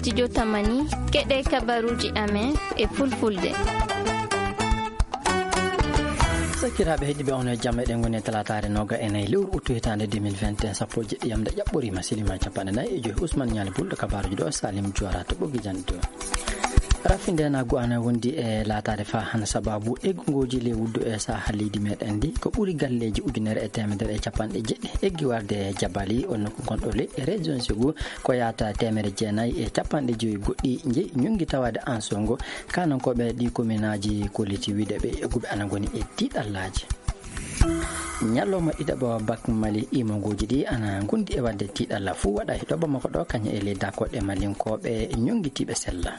studio Tamani keɗe kabaruji amen e fulfulde. Sakiraaɓe heɗiɓe on e jamme ɗen woni talatare noga enayi lewru août hitande 2021 sappo jeɗɗi yamde ƴaɓɓorima silima capanɗe nayyi e joyi Ousmane Ñali Bulɗo kabaruji ɗo Salim Diora to ɓoggi janto rafinde na go'ana wondi e laatade fa han sababu eggugoji le wuddu e saha leydi meɗen ndi ko ɓuuri galleji ujunere e temedere e capanɗe jeɗɗi eggi warde jabali on nokku gonɗo le e région Ségu ko yata temere jeenayyi e capanɗe joyi goɗɗi jeeyi ñongi tawade Ansongo kanankoɓe ɗi commune aji koliti wiide ɓe egguɓe ana goni e tiiɗallaji ñalloma ɗiɗaɓo bak Mali imogoji ɗi ana gondi e wadde tiiɗalla fuu waɗa e ɗoɓa makko ɗo kañum e leyda koɗɗe malinkoɓe ñongitiɓe sella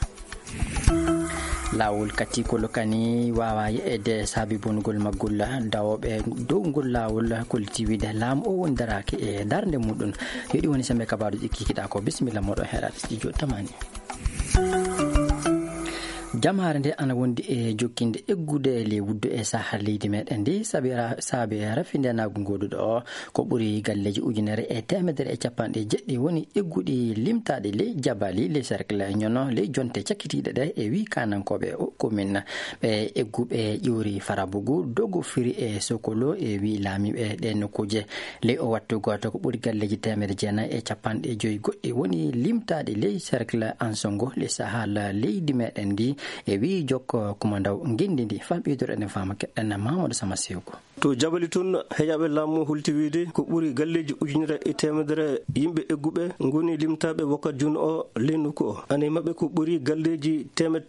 lawol katikolo kani wawa yeede saabi bongol maggol dawoɓe dow ngol lawol koliti wiide laamu o woni daraki e darde muɗum heɗi woni sembe kabaruji kikiɗa ko bisimilla moɗon heeɗade studio Tamani. Jamare nde ana wondi e jokkinde eggude le wuddu e saha leydi meɗen ndi saabi rafinde nagu goduɗo o ko ɓuuri galleji ujunere e temedere e capanɗe jeɗɗi woni egguɗi limtaɗe ley jabali ley cercle ñono ley jonte cakkitiɗe ɗe e wi kanankoɓe o commune ɓe egguɓe ƴiwri Farabougou dogo firi e Sokolo e wi laamiɓe ɗe nokkuje ley o wattu goto ko ɓuuri galleji temere jeenayyi e capanɗe joyi goɗɗi woni limtaɗe ley cercle Ansongo ley sahal leydi meɗen ndi e wi jokko kumandaw gendi ndi famɓidoro enen fama keɗɗen Mamadou Sama Sewko to jabali tun heƴaɓe laamu hulti wiide ko ɓuuri galleji ujunere e temedere yimɓe egguɓe goni limtaɓe wakkati joni o ley nokku o ane mabɓe ko ɓuuri galleji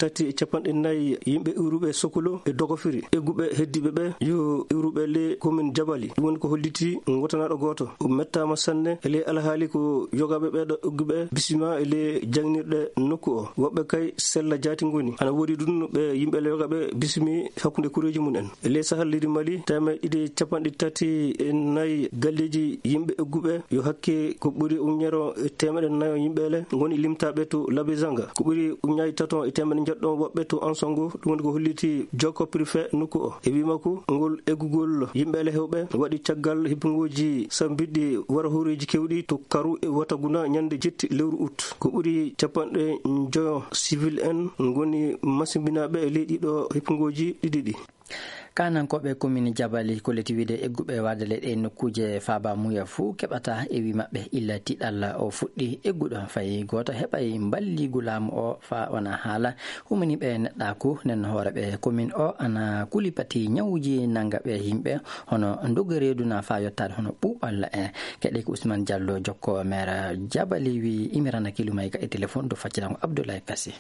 350 yimɓe iwruɓe Sokolo e Dogofiri egguɓe heddiɓe ɓe yo iwruɓe ley commune jabali ɗum woni ko holliti gotanaɗo goto mettama sanne e ley alhaali ko yogaɓe ɓeɗo egguɓe bisima e ley jangnirɗe nokku o woɓɓe kay sella jaati goni ana woodi ɗum ɓe yimɓe yogaɓe bisimi hakkude kureji mum en e ley sahal leydi Mali ɗiɗi capanɗe tati e nayyi galleji yimɓe egguɓe yo hakke ko ɓuuri uñero e temeɗe nayo yimɓele goni limtaɓe to Labezanga ko ɓuuri uñayi taton e temeɗe jeɗɗon woɓɓe to Ansongo ɗum woni ko holliti jokko préfet nokku o e wimako ngol eggugol yimɓele hewɓe waɗi caggal hippugoji sambiɗɗi wara horeji kewɗi to Karu e Wataguna ñande jetti lewru août ko ɓuuri capanɗe joyo civil en goni masimbinaɓe e ley ɗiɗo hippugoji ɗiɗi ɗi kanankoɓe commune jabali koleti wiide egguɓe warde leɗe nokkuje Faba Mouya fuu keɓata e wi mabɓe illa tiɗalla o fuɗɗi egguɗo fayi goto heɓay balligu laamu o fa wona haala humaniɓe neɗɗaku nen hooreɓe commune o ana kulipati ñawuji nangaɓe yimɓe hono dogoreduna fa yettade hono ɓuɓalla en keɗe ko Ousmane Diallo jokko maire jabali wi imirana kilumay ka e téléphone do faccirango Abdoulaye Kassi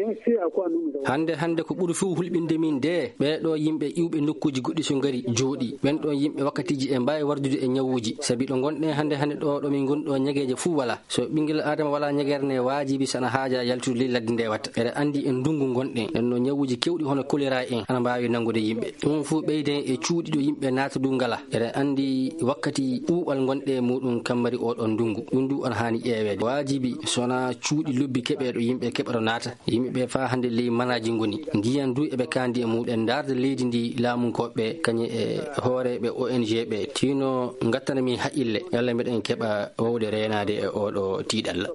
hande ko ɓuuri fuu hulɓinde min de ɓeɗo yimɓe iwɓe nokkuji goɗɗi so ngari jooɗi ɓen ɗon yimɓe wakkatiji e mbawi wardude e ñawuji sabi ɗo gonɗen hande ɗo min goni ɗo ñagueje fuu wala so ɓinguel adama wala ñaguerne wajibi sana haaja yaltude ley ladde nde watta eɗa andi en ndungu gonɗen nden no ñawuji kewɗi hono choléra en ana mbawi nangude yimɓe ɗum fuu ɓeyden e cuuɗi ɗo yimɓe naata du ngala eɗa andi wakkati ɓuuɓal gonɗe muɗum kammari oɗon ndungu ɗum du ana hani ƴeewede wajibi sona cuuɗi lobbi keɓe ɗo yimɓe keɓata naata yimɓeɓe fa hande ley manaji goni ndiyan du eɓe kandi e muɗen darde leydi ndi laamunkoɓe kañum e hooreɓe ONG ɓe tino gattana min haqqille yalla mbiɗen keɓa wawde renade e oɗo tiiɗalla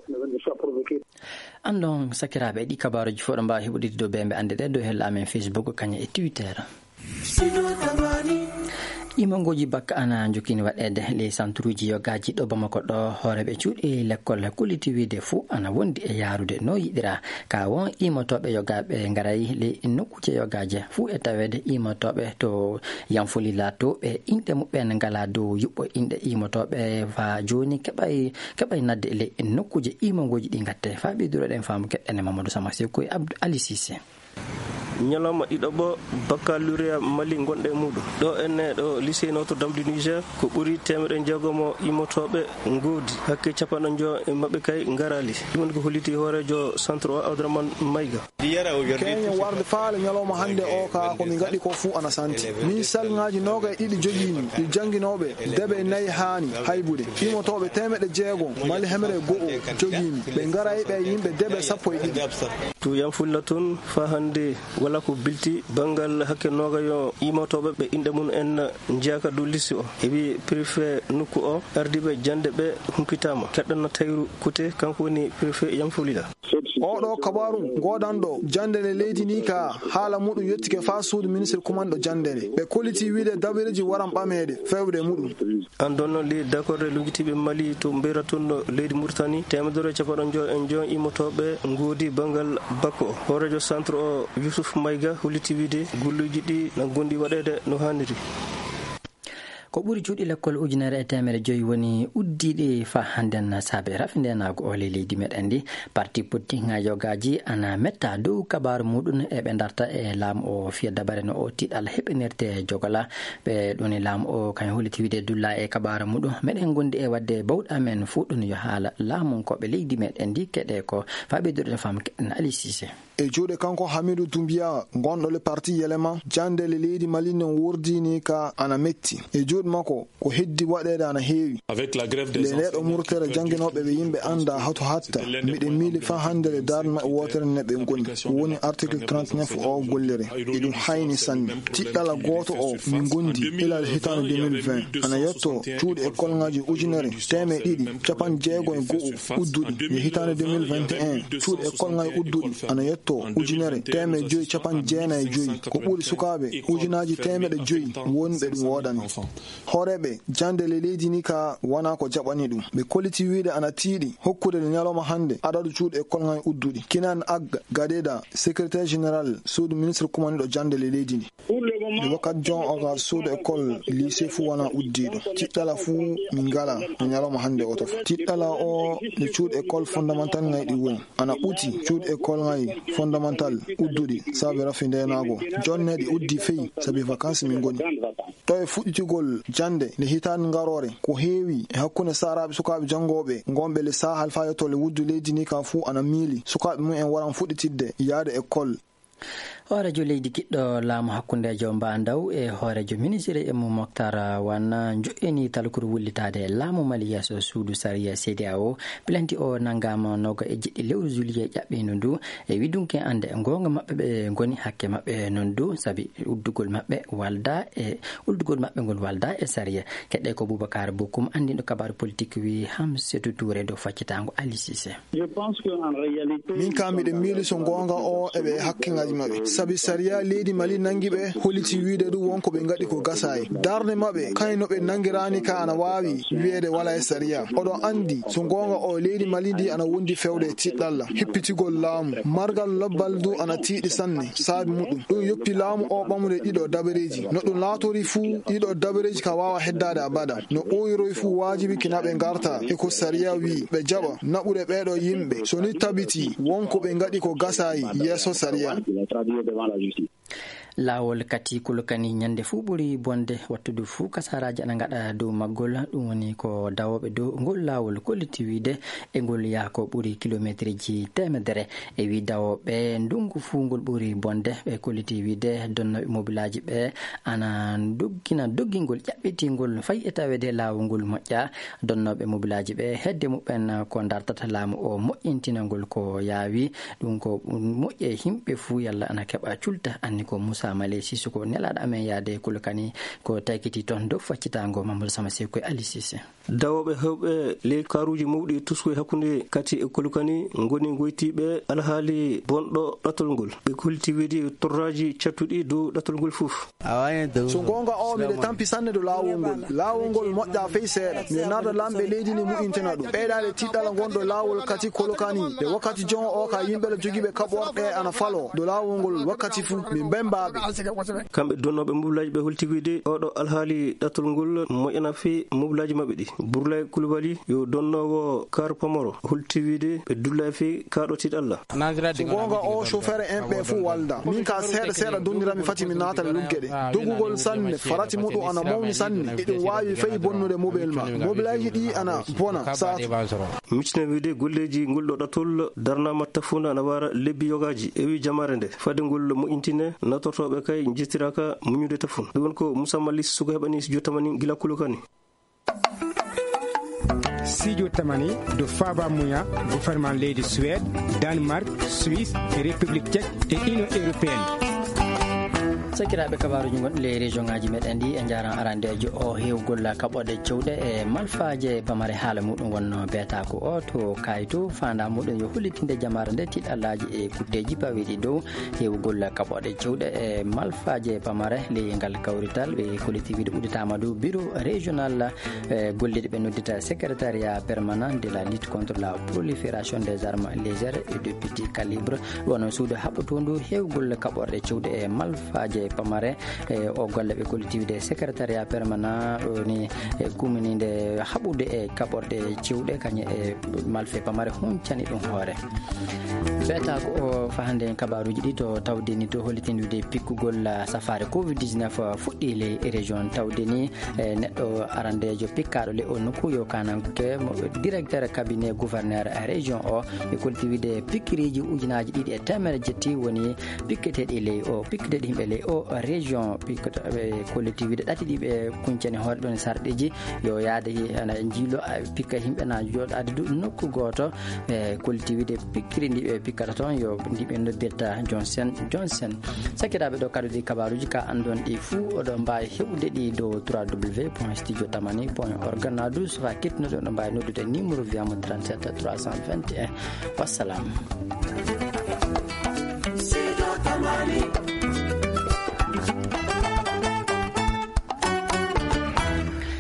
andon sakiraɓe ɗi kabaruji fof ɗo mbawi heɓude dow ɓemɓe ande ɗe dow hella amen Facebook kañum e Twitter imongoji bakka ana jokini waɗede les centre uji yogaji ɗo Bamako ɗo hooreɓe cuuɗi l'école kulliti wiide fuu ana wondi e yarude no yiɗira ka won imotoɓe yogaɓe garay ley nokkuje yogaje fuu e tawede imotoɓe to Yanfolila to ɓe inɗe muɓɓen ngala dow yuɓɓo inɗe imotoɓe fa joni keɓay nadde e ley nokkuje imongoji ɗi gatte fa ɓiduroɗen faamu keɗɗene Mamadou Sama Seko e Abdou Ali Cissé ñalawma ɗiɗaɓo baccalauréat Mali gonɗe muɗum ɗo enne ɗo lycée Notre Dame du Niger ko ɓuuri 160 imotoɓe goodi hakke capanɗe jo e mabɓe kay garali ɗum woni ko holliti hoorejo centre o Abdourahmane Maïga keñe warde faale ñalawma hande o ka komin gaɗi ko fuu ana santi min salgaji noga e ɗiɗi joguimi ɗi jangguinoɓe deɓe nayyi haani haybude imotoɓe 600 Mali hemre go'o joguimi ɓe garay ɓe yimɓe deɓe 12 to Yanfolila toon fa hande wala ko bilti bangal hakke noga yo imotoɓe ɓe inɗe mum en jeyaka dow lycée o heeɓi préfet nokku o ardiɓe jande ɓe humpitama keɗɗanno Tayru Kouté kanko woni préfet Yanfolila oɗo kabaru godanɗo jandere leydi ni ka haala muɗum yettike fa suudu ministre kumanɗo jandere ɓe koliti wiide dabireji waran ɓamede fewde muɗum. an donno li d'accord lugitiɓe Mali to mbera toon leydi Mauritanie temedere capanɗe joyi immotoɓe ngoodi bangal bakko horejo centre o Youssouf Mayga holliti wiide golluji ɗi na gondi waɗede no hanniri. ko ɓuri juuɗi lekkol 1,500 woni uddiɗe fa hannden saabe rafindenago ole leydi meɗen ndi parti politique ngajogaji ana metta dow kabaru muɗum e ɓe darta e laamu o fiya dabare no o tiɗal heɓinirte jogola ɓe ɗoni laamu o kañum holliti wiide dulla e kabaru muɗum meɗen gondi e wadde bawɗa men fuɗɗum yo haala laamunkoɓe leydi meɗen ndi keɗe ko faɓiduɗen fam keɗen Ali Cissé e juuɗe kanko Hamidou Doumbia gonɗo le parti Yelema jandele leydi Mali non wurdini ka ana metti e juuɗe makko ko heddi waɗede ana heewi le neɗo murtere jangguinoɓe ɓe yimɓe anda hato hatta miɗen miili fa handere darde maɓɓe wotere neɓe goni woni article 39 o gollere e ɗum hayni sanne tiɗɗala goto o min gondi ilal hitande 2020 ana yetto cuuɗe école ngaji 1,250 udduɗi e hitande 2021 cuuɗe école ngaji udduɗi ana yetto 1,595 ko ɓuri sukaɓe 1,500 wonɓe ɗum wodani horeɓe jandele leydi ni ka wona ko jaɓani ɗum ɓe koliti wiide ana tiiɗi hokkude de ñalawma hande adadu cuuɗe école ngaji udduɗi kinan agga gadeda secrétaire général suudu ministre kumaniɗo jandele leydi ndi e wakkati jon oga suudu école lycée fu wona uddiɗo tiɗɗala fu min ngala no ñalawma hande o tof tiɗɗala o nde cuuɗe école fondamental ngayi ɗi woni ana ɓuti cuuɗe école ngayi fondamental udduɗi saabi rafindenago jonne ɗi uddi feyi saabi vacances min goni to e fuɗɗitigol jande nde hitande ngarore ko heewi e hakkunde saraɓe sukaɓe jangoɓe gonɓe le sahal fa yettole wuddu leydi ni ka fu ana miili sukaɓe mumen waran fuɗɗitidde yaade école horejo leydi kiɗɗo laamu hakkundejo mbandaw e horejo ministre Emu Mokhtar Wane joƴƴini talkuru wullitade laamu Mali yeeso suudu sariya CEDEAO plenty o nangama noga e jiɗɗi lewru juillet ƴaɓɓino ndu e widunke ande gonga mabɓe ɓe goni hakke mabɓe non du saabi uddugol mabɓe ngol walda e sariya keɗɗe ko Boubacar Bokoum andiɗo kabaru politique wi Hamsetou Touré dow faccitango Ali Cissé min kam miɗen miili so gonga o eɓe hakkingaji mabɓe sabi sariya leydi Mali nangi ɓe holiti wiide ɗum wonko ɓe gaɗi ko gasayi darde mabɓe kayno ɓe nangirani ka ana wawi wiyeede wala e sariya oɗon andi so gonga o leydi Mali ndi ana wondi fewde tiɗɗalla hippitigol laamu margal lobbal du ana tiiɗi sanne saabi muɗum ɗum yoppi laamu o ɓamude ɗiɗo dabareji no ɗum laatori fuu ɗiɗo dabareji ka wawa heddade abada no ɓoyiroy fuu wajibi kina ɓe garta eko sariya wi ɓe jaɓa naɓude ɓeɗo yimɓe so ni tabiti wonko ɓe gaɗi ko gasayi yeeso sariya lawol kati kulkani nyande fu ɓuri bonde wattude fu kasaraji ana gaɗa dow maggol ɗum woni ko dawoɓe dow ngol lawol kolliti wiide e ngol yaako ɓuri kilométre ji temedere e wi dawoɓe ndungu fu ngol ɓuri bonde ɓe kolliti wiide donnoɓe mobilaji ɓe ana doggina doggingol ƴaɓɓitingol fayi e tawede lawol ngol moƴƴa donnoɓe mobilaji ɓe hedde muɓen ko dartata laamu o moƴƴintinagol ko yaawi ɗum ko moƴƴe himɓe fu yalla ana keɓa culta anni ko Moussa Malé Sissoko nelaɗo amen yaade kulkani ko taykiti toon dow faccitango Mamadou Sama Sekoy Ali Cissé dawoɓe hewɓe ley karuji mawɗi tusko hakkunde kati e kulkani goni goytiɓe alhaali bonɗo ɗatol ngol ɓe kolti wiidi torraji cattuɗi dow ɗatol ngol fof so gonga o miɗe tampi sanne do lawol ngol moƴƴa fey seeɗa mi narda lamɓe leydi ni mu'intina ɗum ɓeyɗade tiɗɗala gonɗo lawol kati kolokani nde wakkati jon o ka yimɓe jogiɓe kaɓorɗe ana falo do lawol ngol wakkati fu min bembaɓe kamɓe donnoɓe mobilaji ɓe holti wiide oɗo alhaali ɗatol ngol moƴƴana fe mobilaji mabɓe ɗi Bourlay Coulibaly yo donnowo kar pamoro holti wiide ɓe dulla fe kaɗo tiɗalla so gonga o chauffeur en ɓe fu walda min ka seeɗa dondirami fati mi natale luggeɗe dogugol sanne farati muɗum ana mawni sanne eɗum wawi fayi bonnude mobile ma mobilaji ɗi ana bona satu micine wiide golleji ngolɗo ɗatol darnama tafuna ana wara lebbi yogaji e wi jamare nde fade ngol moƴƴintine natortoɓe kay jittiraka muñude tafun ɗum woni ko Moussa Malé Sissoko heɓani jottamani gila kulukani Studio Tamani do Faba Mouya gouvernement leydi Suède Danemark Suisse et République tchèque et Union européenne sakiraaɓe kabaruji gonɗi le région ngaji meɗen ndi e jaran arandejo o hewgol kaɓoɗe cewɗe e malfaje pamare haala muɗum wonno beetako o to kayito fanda muɗum yo hollitinde jamare nde tiɗallaji e kutteji pawiɗi dow hewgol kaɓoɗe cewɗe e malfaje pamare leygal kawrital ɓe collectivité ɓuɗitama dow bureau régional golliɗe ɓe noddita secrétariat permanent de la lutte contre la prolifération des armes légères et de petit calibre wono suudu haɓɓotondu hewgol kaɓorɗe cewɗe e malfaje pamare o golle ɓe collectivité secrétariat permanent ni kuminide haɓude e kaɓorɗe cewɗe kañe e malfe pamare huncani ɗum hoore beeta ko o fahande en kabaruji ɗi to tawdeni to hollitindude pikkugol safare covid-19 fuɗɗi le région tawdeni neɗɗo arandejo pikkaɗo le o nokku yo kananke directeur cabinet gouverneur région o e collectivité pikkiriji ujunaji ɗiɗi e temere jetti woni pikketeɗi ley o pikketeɗi yimɓe ley o région pikketeɓe collectivité ɗati ɗiɓe kuncani hoore ɗon sarɗiji yo yaade ana jiilo pikka yimɓe na joɗade du nokku goto e collectivité pikkiri ndiɓe pikkata toon yo ndiɓe noddirta johnson sakiraɓe ɗo kaɗuɗi kabaruji ka andon ɗi fuu oɗo mbawi heɓude ɗi dow www.studiotamani.org na du sofa kettunoɗo ɗo mbawi noddude numéro wiyamo 37 321 wassalam.